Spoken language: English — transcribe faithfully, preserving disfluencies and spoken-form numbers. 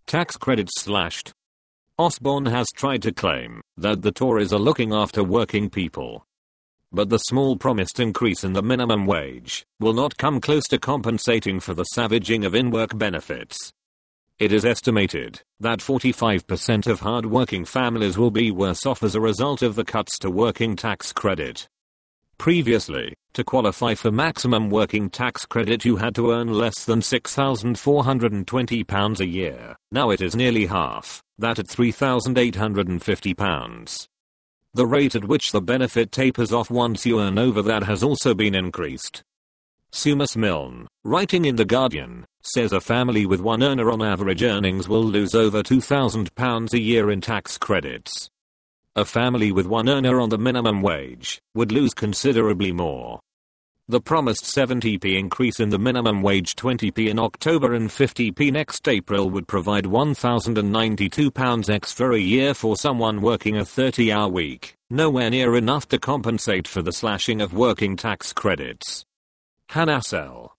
Tax credits slashed. Osborne has tried to claim that the Tories are looking after working people. But the small promised increase in the minimum wage will not come close to compensating for the savaging of in-work benefits. It is estimated that forty-five percent of hard-working families will be worse off as a result of the cuts to working tax credit. Previously, to qualify for maximum working tax credit you had to earn less than six thousand four hundred twenty pounds a year. Now it is nearly half that at three thousand eight hundred fifty pounds. The rate at which the benefit tapers off once you earn over that has also been increased. Sumas Milne, writing in The Guardian, says a family with one earner on average earnings will lose over two thousand pounds a year in tax credits. A family with one earner on the minimum wage would lose considerably more. The promised seventy p increase in the minimum wage twenty p in October and fifty p next April would provide one thousand ninety-two pounds extra a year for someone working a thirty hour week, nowhere near enough to compensate for the slashing of working tax credits. Hannah Sell,